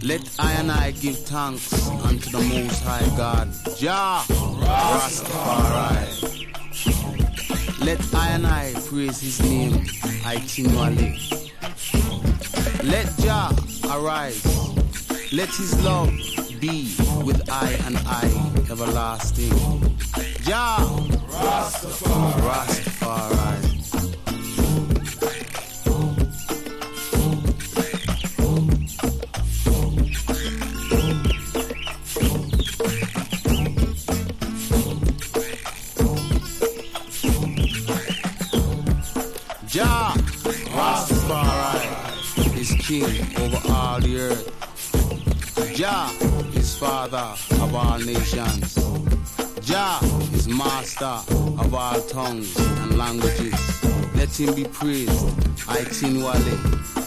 Let I and I give thanks unto the Most High God, Jah Rastafari. Let I and I praise His name continually. Let Jah arise. Let His love be with I and I everlasting. Jah Rastafari. Jah Rastafari is king over all the earth. Jah is father of all nations. Jah is master of all tongues and languages. Let him be praised continually.